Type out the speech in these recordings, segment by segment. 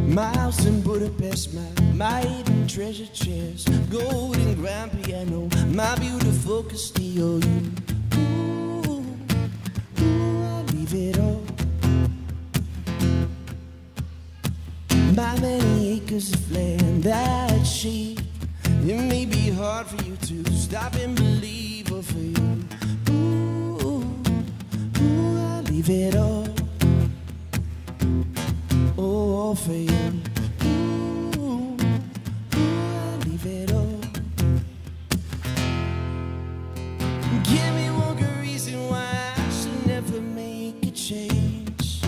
My house in Budapest, my hidden treasure chest, golden grand piano, my beautiful Castillo. Ooh, I leave it all. My many acres of land that shape. It may be hard for you to stop and believe, or for you. Ooh, I leave it all. Oh, for you. Ooh, I leave it all. Give me one good reason why I should never make a change.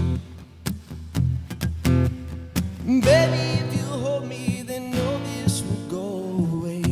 Baby, if you hold me, then all this will go away.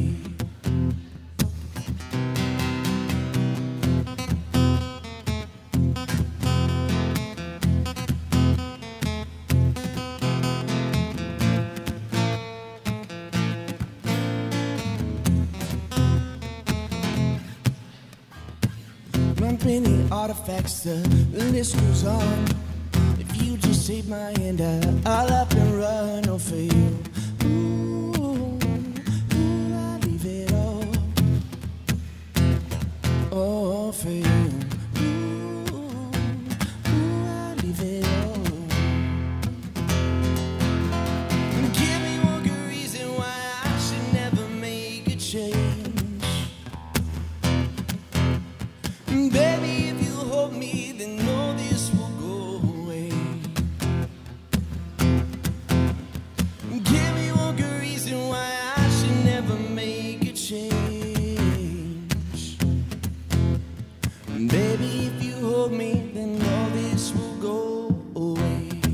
Many artifacts, the list goes on. If you just take my hand, I'll up and run. Oh, for you. Ooh, I leave it all. Oh, for you. Ooh, I leave it all. Give me one good reason why I should never make a change. Baby, if you hold me, then all this will go away. Give me one good reason why I should never make a change. Baby, if you hold me, then all this will go away.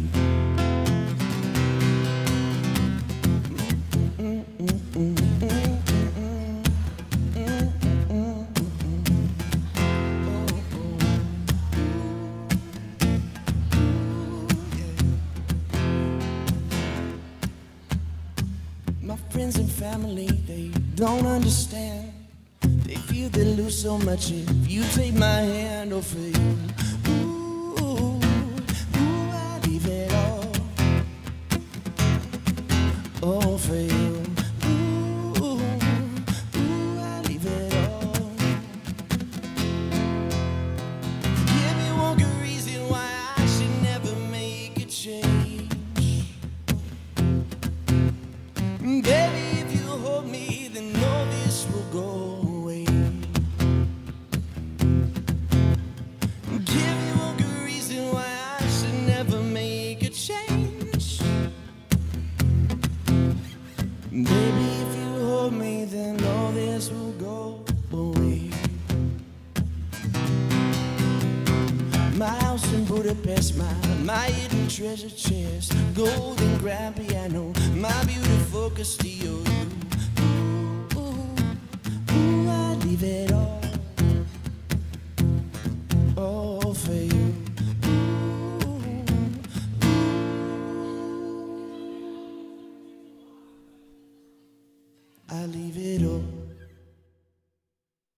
My friends and family, they don't understand. They feel they lose so much if you take my hand. Oh, for you. Ooh, I leave it all. Oh, for you. Ooh, I leave it all. Give me one good reason why I should never make a change. Baby, if you hold me, then all this will go away. Give me one good reason why I should never make a change. Baby, if you hold me, then all this will go away. My house in Budapest, my hidden treasure chest, golden grand piano, my beautiful Castillo. Ooh, I leave it all.